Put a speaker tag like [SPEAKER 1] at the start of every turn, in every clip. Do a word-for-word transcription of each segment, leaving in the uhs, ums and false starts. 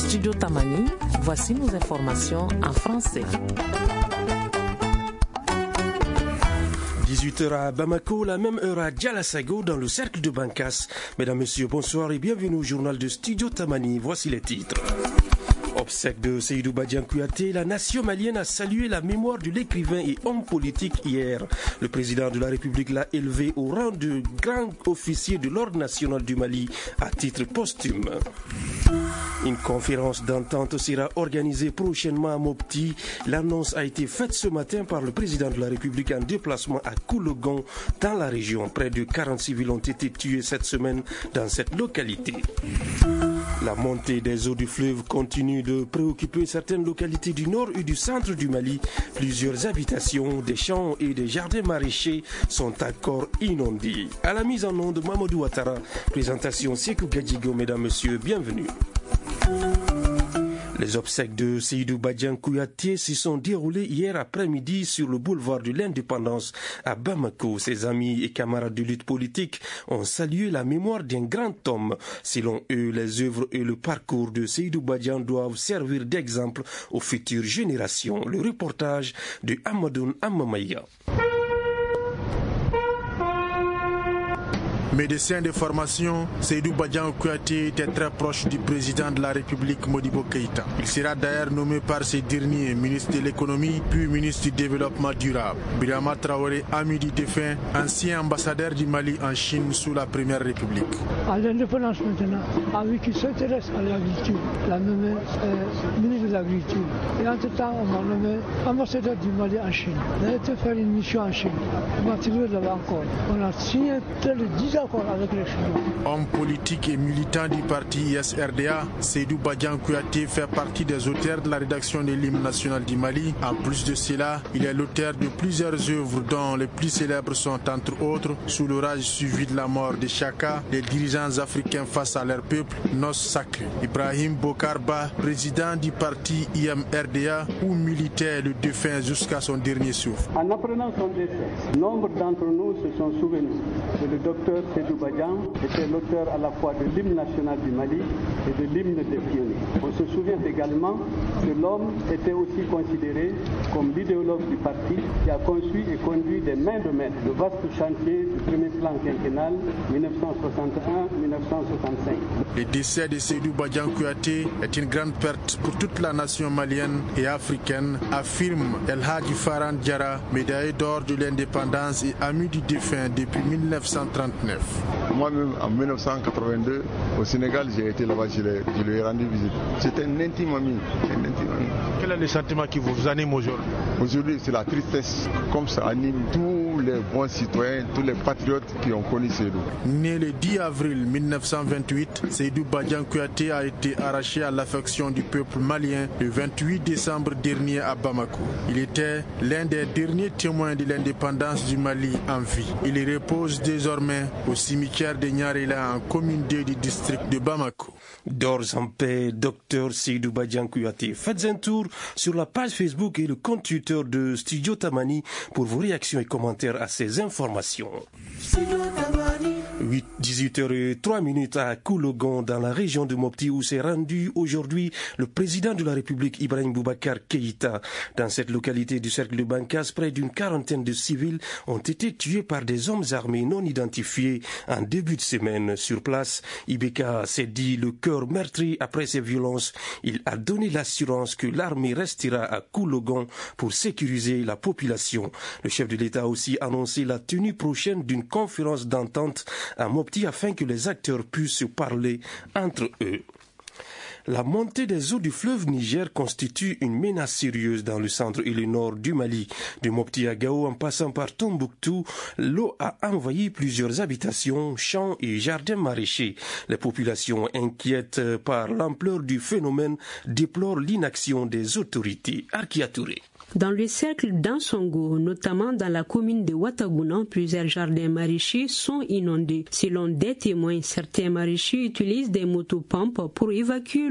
[SPEAKER 1] Studio Tamani, voici nos informations en français.
[SPEAKER 2] dix-huit heures à Bamako, la même heure à Djalasago dans le cercle de Bankas. Mesdames, Messieurs, bonsoir et bienvenue au journal de Studio Tamani. Voici les titres. Obsèque de Seydou Badian Kouyaté, la nation malienne a salué la mémoire de l'écrivain et homme politique hier. Le président de la République l'a élevé au rang de grand officier de l'Ordre national du Mali à titre posthume. Une conférence d'entente sera organisée prochainement à Mopti. L'annonce a été faite ce matin par le président de la République en déplacement à Koulogon dans la région. Près de quarante civils ont été tués cette semaine dans cette localité. La montée des eaux du fleuve continue de préoccuper certaines localités du nord et du centre du Mali. Plusieurs habitations, des champs et des jardins maraîchers sont encore inondés. À la mise en onde, Mamadou Ouattara. Présentation Sekou Gadjigo, mesdames, messieurs, bienvenue. Les obsèques de Seydou Badian Kouyaté s'y sont déroulées hier après-midi sur le boulevard de l'Indépendance à Bamako. Ses amis et camarades de lutte politique ont salué la mémoire d'un grand homme. Selon eux, les œuvres et le parcours de Seydou Badian doivent servir d'exemple aux futures générations. Le reportage de Amadoun Amamaya.
[SPEAKER 3] Médecin de formation, Seydou Badian Kouyaté était très proche du président de la République Modibo Keïta. Il sera d'ailleurs nommé par ce dernier ministre de l'économie puis ministre du développement durable. Birama Traoré, ami du défunt, ancien ambassadeur du Mali en Chine sous la Première République.
[SPEAKER 4] À l'indépendance maintenant, avec qui s'intéresse à l'agriculture, l'a nommé euh, ministre de l'agriculture. Et entre-temps, on m'a nommé ambassadeur du Mali en Chine. On a été faire une mission en Chine. On m'a trouvé là-bas encore. On a signé le dix ans.
[SPEAKER 3] Homme politique et militant du parti I S R D A, Seydou Badian Kouyaté fait partie des auteurs de la rédaction de l'hymne national du Mali. En plus de cela, il est l'auteur de plusieurs œuvres dont les plus célèbres sont entre autres Sous l'orage suivi de la mort de Chaka, les dirigeants africains face à leur peuple, Noces sacrées. Ibrahim Bokarba, président du parti I M R D A, où militait le défunt jusqu'à son dernier souffle.
[SPEAKER 5] En apprenant son décès, nombre d'entre nous se sont souvenus que le docteur Seydou Badian était l'auteur à la fois de l'hymne national du Mali et de l'hymne des pionniers. On se souvient également que l'homme était aussi considéré comme l'idéologue du parti qui a conçu et conduit des mains de maître le vaste chantier du premier plan quinquennal dix-neuf cent soixante et un à dix-neuf cent soixante-cinq.
[SPEAKER 3] Le décès de Seydou Badian Kouyaté est une grande perte pour toute la nation malienne et africaine, affirme El Hadji Faran Diarra, médaillé d'or de l'indépendance et ami du défunt depuis mille neuf cent trente-neuf.
[SPEAKER 6] Moi-même, en mille neuf cent quatre-vingt-deux, au Sénégal, j'ai été là-bas, je lui ai rendu visite. C'était un intime ami, un intime ami.
[SPEAKER 3] Quel est le sentiment qui vous anime aujourd'hui?
[SPEAKER 6] Aujourd'hui, c'est la tristesse. Comme ça anime tous les bons citoyens, tous les patriotes qui ont connu Seydou.
[SPEAKER 3] Né le dix avril mille neuf cent vingt-huit, Seydou Badian Kouyaté a été arraché à l'affection du peuple malien le vingt-huit décembre dernier à Bamako. Il était l'un des derniers témoins de l'indépendance du Mali en vie. Il repose désormais au cimetière de Nyarela en commune deux du district de Bamako.
[SPEAKER 2] D'ores en paix, docteur Seydou Badian Kouyaté. Faites un tour sur la page Facebook et le compte Twitter de Studio Tamani pour vos réactions et commentaires à ces informations. dix-huit heures trois à Koulogon dans la région de Mopti où s'est rendu aujourd'hui le président de la République Ibrahim Boubacar Keïta. Dans cette localité du cercle de Bankas, près d'une quarantaine de civils ont été tués par des hommes armés non identifiés en début de semaine. Sur place, Ibeka s'est dit le cœur meurtri après ces violences. Il a donné l'assurance que l'armée restera à Koulogon pour sécuriser la population. Le chef de l'État a aussi annoncé la tenue prochaine d'une conférence d'entente à Mopti afin que les acteurs puissent se parler entre eux. La montée des eaux du fleuve Niger constitue une menace sérieuse dans le centre et le nord du Mali. De Mopti à Gao en passant par Tombouctou, l'eau a envahi plusieurs habitations, champs et jardins maraîchers. Les populations inquiètes par l'ampleur du phénomène déplorent l'inaction des autorités. Arkia Touré.
[SPEAKER 7] Dans le cercle d'Ansongo, notamment dans la commune de Ouattagounan, plusieurs jardins maraîchers sont inondés. Selon des témoins, certains maraîchers utilisent des motopompes pour évacuer l'eau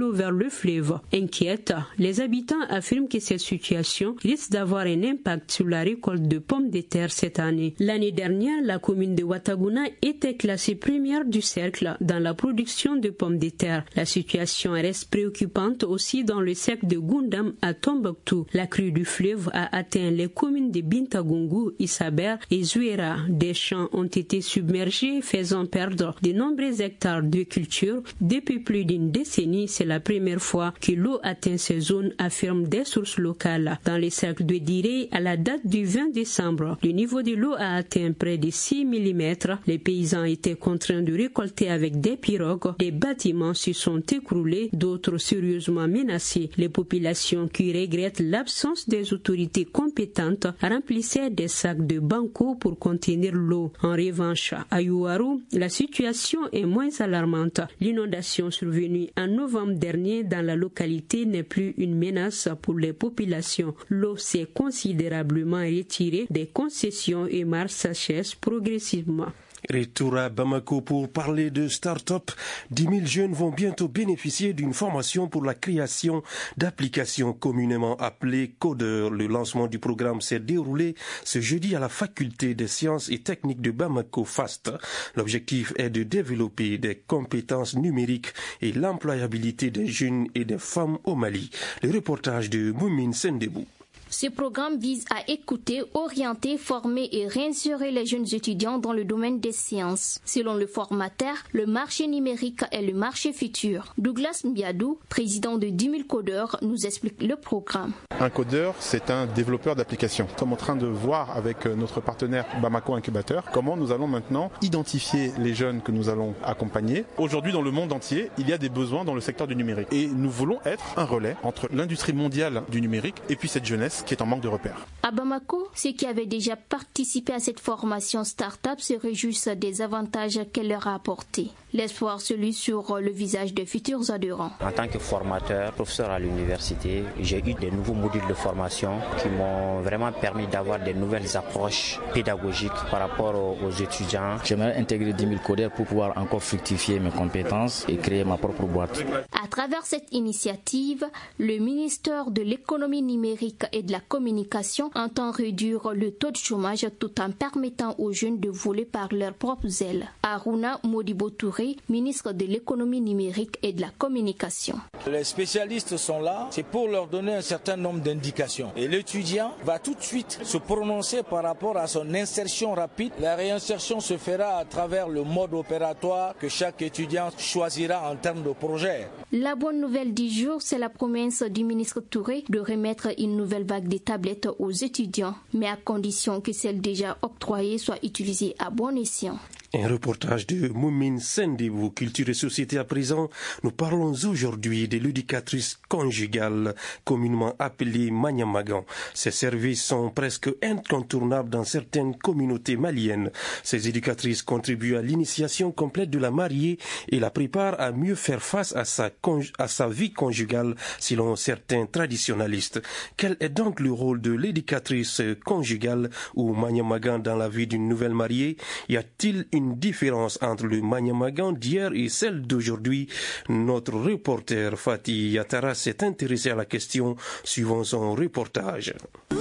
[SPEAKER 7] l'eau vers le fleuve. Inquiète, les habitants affirment que cette situation risque d'avoir un impact sur la récolte de pommes de terre cette année. L'année dernière, la commune de Watagouna était classée première du cercle dans la production de pommes de terre. La situation reste préoccupante aussi dans le cercle de Gundam à Tombouctou. La crue du fleuve a atteint les communes de Bintagungu, Issaber et Zouera. Des champs ont été submergés, faisant perdre de nombreux hectares de culture. Depuis plus d'une décennie, c'est la première fois que l'eau atteint ces zones, affirment des sources locales. Dans les cercles de Diré, à la date du vingt décembre, le niveau de l'eau a atteint près de six millimètres. Les paysans étaient contraints de récolter avec des pirogues. Des bâtiments se sont écroulés, d'autres sérieusement menacés. Les populations qui regrettent l'absence des autorités compétentes remplissaient des sacs de banco pour contenir l'eau. En revanche, à Yuwaru, la situation est moins alarmante. L'inondation survenue en novembre dernier dans la localité n'est plus une menace pour les populations. L'eau s'est considérablement retirée des concessions et marche s'achève progressivement.
[SPEAKER 2] Retour à Bamako pour parler de start-up. dix mille jeunes vont bientôt bénéficier d'une formation pour la création d'applications communément appelées codeurs. Le lancement du programme s'est déroulé ce jeudi à la faculté des sciences et techniques de Bamako FAST. L'objectif est de développer des compétences numériques et l'employabilité des jeunes et des femmes au Mali. Le reportage de Moumine Sendebou.
[SPEAKER 8] Ce programme vise à écouter, orienter, former et réinsérer les jeunes étudiants dans le domaine des sciences. Selon le formateur, le marché numérique est le marché futur. Douglas Mbiadou, président de dix mille codeurs, nous explique le programme.
[SPEAKER 9] Un codeur, c'est un développeur d'applications. Nous sommes en train de voir avec notre partenaire Bamako Incubateur comment nous allons maintenant identifier les jeunes que nous allons accompagner. Aujourd'hui, dans le monde entier, il y a des besoins dans le secteur du numérique. Et nous voulons être un relais entre l'industrie mondiale du numérique et puis cette jeunesse qui est en manque de repères.
[SPEAKER 8] À Bamako, ceux qui avaient déjà participé à cette formation start-up se réjouissent des avantages qu'elle leur a apportés. L'espoir se lit sur le visage des futurs adhérents.
[SPEAKER 10] En tant que formateur, professeur à l'université, j'ai eu des nouveaux modules de formation qui m'ont vraiment permis d'avoir des nouvelles approches pédagogiques par rapport aux étudiants.
[SPEAKER 11] J'aimerais intégrer dix mille codeurs pour pouvoir encore fructifier mes compétences et créer ma propre boîte.
[SPEAKER 8] À travers cette initiative, le ministère de l'économie numérique et de la communication entend réduire le taux de chômage tout en permettant aux jeunes de voler par leurs propres ailes. Aruna Modibo Touré, ministre de l'économie numérique et de la communication.
[SPEAKER 12] Les spécialistes sont là, c'est pour leur donner un certain nombre d'indications. Et l'étudiant va tout de suite se prononcer par rapport à son insertion rapide. La réinsertion se fera à travers le mode opératoire que chaque étudiant choisira en termes de projet.
[SPEAKER 8] La bonne nouvelle du jour, c'est la promesse du ministre Touré de remettre une nouvelle vague des tablettes aux étudiants, mais à condition que celles déjà octroyées soient utilisées à bon escient.
[SPEAKER 2] Un reportage de Moumine Sendebou, Culture et Société à présent. Nous parlons aujourd'hui de l'éducatrice conjugale, communément appelée Manyamagan. Ces services sont presque incontournables dans certaines communautés maliennes. Ces éducatrices contribuent à l'initiation complète de la mariée et la préparent à mieux faire face à sa, conj- à sa vie conjugale, selon certains traditionalistes. Quel est donc le rôle de l'éducatrice conjugale ou Manyamagan dans la vie d'une nouvelle mariée? Y a-t-il une Une différence entre le Manyamagan d'hier et celle d'aujourd'hui? Notre reporter Fatih Yatara s'est intéressé à la question suivant son reportage.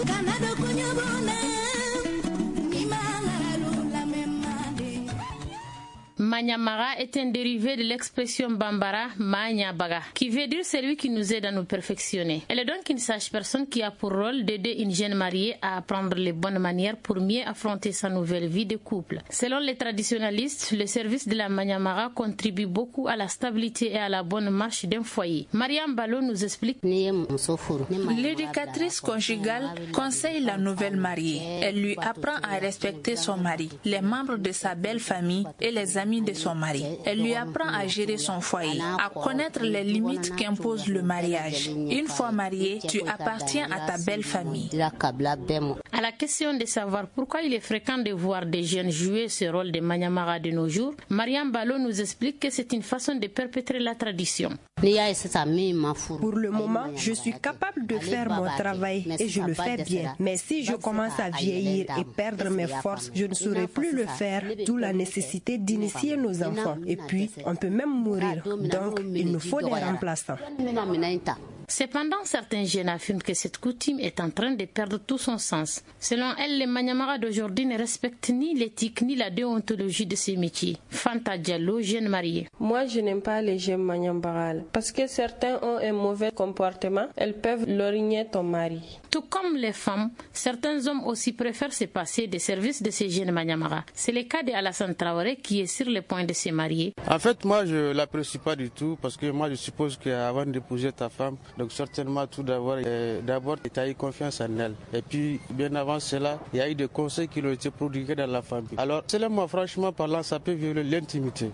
[SPEAKER 13] Manyamara est un dérivé de l'expression bambara Manyabaga, qui veut dire celui qui nous aide à nous perfectionner. Elle est donc une sage personne qui a pour rôle d'aider une jeune mariée à apprendre les bonnes manières pour mieux affronter sa nouvelle vie de couple. Selon les traditionalistes, le service de la Manyamara contribue beaucoup à la stabilité et à la bonne marche d'un foyer. Mariam Balo nous explique.
[SPEAKER 14] L'éducatrice conjugale conseille la nouvelle mariée. Elle lui apprend à respecter son mari, les membres de sa belle famille et les amis de son mari. Elle lui apprend à gérer son foyer, à connaître les limites qu'impose le mariage. Une fois marié, tu appartiens à ta belle famille.
[SPEAKER 13] À la question de savoir pourquoi il est fréquent de voir des jeunes jouer ce rôle de Manyamara de nos jours, Mariam Balo nous explique que c'est une façon de perpétrer la tradition.
[SPEAKER 15] Pour le moment, je suis capable de faire mon travail et je le fais bien. Mais si je commence à vieillir et perdre mes forces, je ne saurais plus le faire, d'où la nécessité d'initier nos enfants. Et puis, on peut même mourir. Donc, il nous faut des remplaçants.
[SPEAKER 13] Cependant, certains jeunes affirment que cette coutume est en train de perdre tout son sens. Selon elles, les Manyamara d'aujourd'hui ne respectent ni l'éthique ni la déontologie de ces métiers. Fanta Diallo, jeune mariée.
[SPEAKER 16] Moi, je n'aime pas les jeunes Manyamara parce que certains ont un mauvais comportement. Elles peuvent lorgner ton mari.
[SPEAKER 13] Tout comme les femmes, certains hommes aussi préfèrent se passer des services de ces jeunes Manyamara. C'est le cas de Alassane Traoré qui est sur le point de se marier.
[SPEAKER 17] En fait, moi, je ne l'apprécie pas du tout parce que moi, je suppose qu'avant d'épouser ta femme, donc certainement tout d'abord, euh, d'abord tu as eu confiance en elle. Et puis bien avant cela, il y a eu des conseils qui ont été prodigués dans la famille. Alors selon moi, franchement parlant, ça peut violer l'intimité.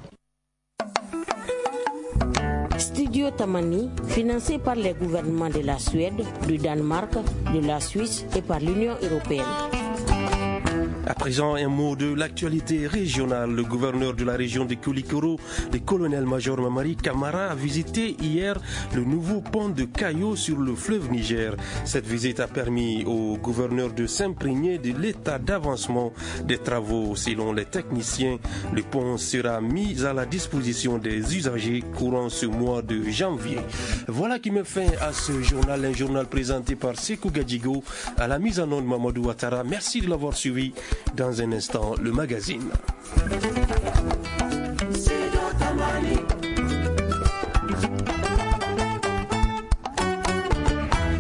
[SPEAKER 1] Studio Tamani, financé par les gouvernements de la Suède, du Danemark, de la Suisse et par l'Union européenne.
[SPEAKER 2] À présent, un mot de l'actualité régionale. Le gouverneur de la région de Koulikoro, le colonel-major Mamari Kamara, a visité hier le nouveau pont de Kayo sur le fleuve Niger. Cette visite a permis au gouverneur de s'imprégner de l'état d'avancement des travaux. Selon les techniciens, le pont sera mis à la disposition des usagers courant ce mois de janvier. Voilà qui me fait à ce journal, un journal présenté par Sekou Gadjigo, à la mise en onde Mamadou Ouattara. Merci de l'avoir suivi. Dans un instant, le magazine.